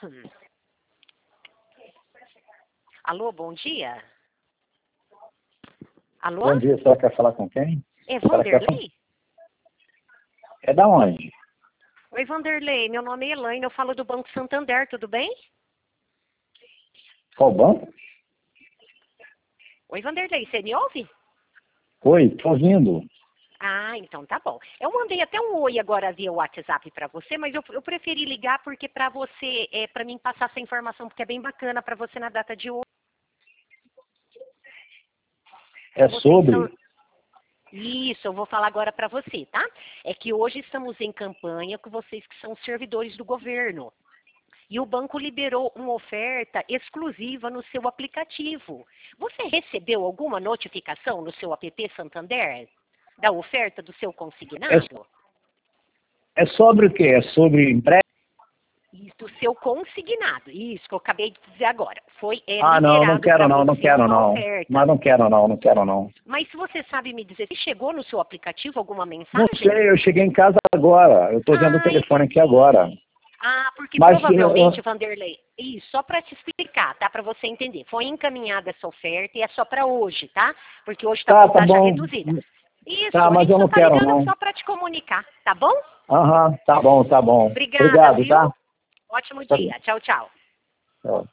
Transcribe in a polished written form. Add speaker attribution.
Speaker 1: Alô, bom dia. Alô?
Speaker 2: Bom dia, você quer falar com quem?
Speaker 1: É Vanderlei?
Speaker 2: É da onde?
Speaker 1: Oi, Vanderlei, meu nome é Elaine, eu falo do Banco Santander, tudo bem?
Speaker 2: Qual banco?
Speaker 1: Oi, Vanderlei, você me ouve?
Speaker 2: Oi, tô ouvindo.
Speaker 1: Ah, então tá bom. Eu mandei até um oi agora via WhatsApp para você, mas eu preferi ligar porque para você, para mim passar essa informação, porque é bem bacana para você na data de hoje.
Speaker 2: É sobre?
Speaker 1: Isso, eu vou falar agora para você, tá? É que hoje estamos em campanha com vocês que são servidores do governo. E o banco liberou uma oferta exclusiva no seu aplicativo. Você recebeu alguma notificação no seu app Santander da oferta do seu consignado?
Speaker 2: É sobre o quê? É sobre empréstimo?
Speaker 1: Isso, do seu consignado. Isso que eu acabei de dizer agora. Foi
Speaker 2: Não, não
Speaker 1: liberado
Speaker 2: quero
Speaker 1: para
Speaker 2: não,
Speaker 1: você
Speaker 2: não quero
Speaker 1: uma
Speaker 2: não.
Speaker 1: oferta.
Speaker 2: Mas não quero não, não quero não.
Speaker 1: Mas se você sabe me dizer, se chegou no seu aplicativo alguma
Speaker 2: Não
Speaker 1: mensagem?
Speaker 2: sei, eu cheguei em casa agora. Eu tô vendo o telefone aqui agora.
Speaker 1: Porque
Speaker 2: Mas
Speaker 1: provavelmente, Vanderlei, isso, só para te explicar, tá? Para você entender. Foi encaminhada essa oferta e é só para hoje, tá? Porque hoje está com
Speaker 2: tá
Speaker 1: taxa
Speaker 2: bom.
Speaker 1: reduzida. Isso,
Speaker 2: Tá,
Speaker 1: a
Speaker 2: mas
Speaker 1: gente
Speaker 2: eu
Speaker 1: só
Speaker 2: não
Speaker 1: tá
Speaker 2: quero
Speaker 1: ligando
Speaker 2: não.
Speaker 1: só para te comunicar, tá bom?
Speaker 2: Tá bom, tá bom.
Speaker 1: Obrigada,
Speaker 2: Obrigado,
Speaker 1: viu?
Speaker 2: tá?
Speaker 1: Ótimo
Speaker 2: Tá.
Speaker 1: dia. Tchau, tchau.
Speaker 2: Tchau.